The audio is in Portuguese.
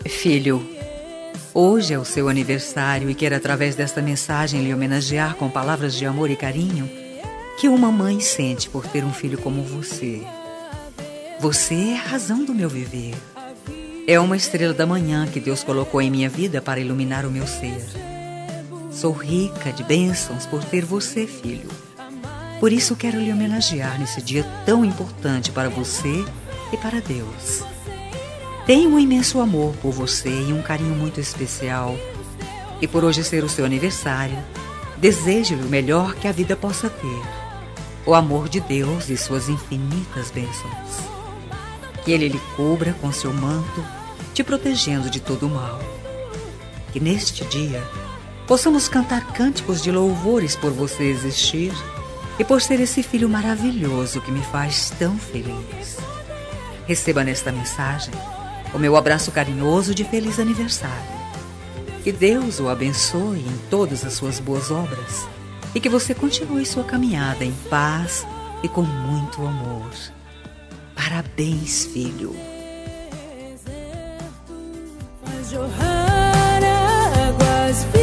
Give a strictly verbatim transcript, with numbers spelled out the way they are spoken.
Filho, hoje é o seu aniversário e quero, através desta mensagem, lhe homenagear com palavras de amor e carinho que uma mãe sente por ter um filho como você. Você é a razão do meu viver. É uma estrela da manhã que Deus colocou em minha vida para iluminar o meu ser. Sou rica de bênçãos por ter você, filho. Por isso quero lhe homenagear nesse dia tão importante para você e para Deus. Tenho um imenso amor por você e um carinho muito especial. E por hoje ser o seu aniversário, desejo-lhe o melhor que a vida possa ter. O amor de Deus e suas infinitas bênçãos. Que Ele lhe cubra com seu manto, te protegendo de todo o mal. Que neste dia possamos cantar cânticos de louvores por você existir e por ser esse filho maravilhoso que me faz tão feliz. Receba nesta mensagem o meu abraço carinhoso de feliz aniversário. Que Deus o abençoe em todas as suas boas obras e que você continue sua caminhada em paz e com muito amor. Parabéns, filho. Faz jorrar águas